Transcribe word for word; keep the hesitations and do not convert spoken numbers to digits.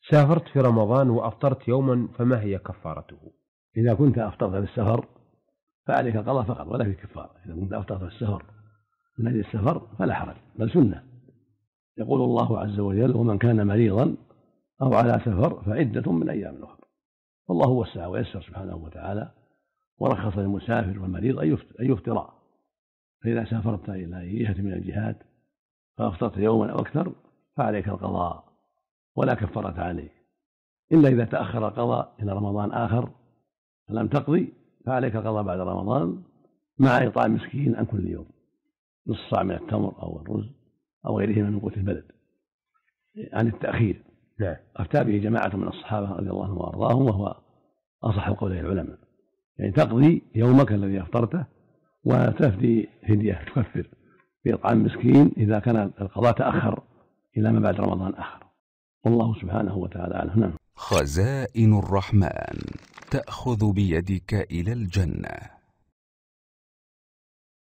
سافرت في رمضان وأفطرت يوما، فما هي كفارته؟ إذا كنت أفطرت في السفر فعليك القضاء فقط ولا في كفارة. إذا كنت أفطرت في السفر من أجل السفر فلا حرج، بل سنة. يقول الله عز وجل: ومن كان مريضا أو على سفر فعدة من أيام أخرى. والله وسع ويسر سبحانه وتعالى، ورخص للمسافر والمريض أن يفطرا. فإذا سافرت إلى جهة من الجهات فأفطرت يوما أو أكثر فعليك القضاء ولا كفارة عليك، إلا إذا تأخر القضاء إلى رمضان آخر فلم تقضي فعليك القضاء بعد رمضان مع إطعام مسكين عن كل يوم، نصف صاع من التمر أو الرز أو غيرهما من قوت البلد عن التأخير. نعم. أفتى به جماعة من الصحابة رضي الله عنهم وأرضاهم، وهو أصح قوله العلماء، يعني تقضي يومك الذي أفطرته وتفدي فدية تكفر بإطعام مسكين إذا كان القضاء تأخر إلى ما بعد رمضان آخر. والله سبحانه وتعالى أعلم. خزائن الرحمن تأخذ بيدك إلى الجنة.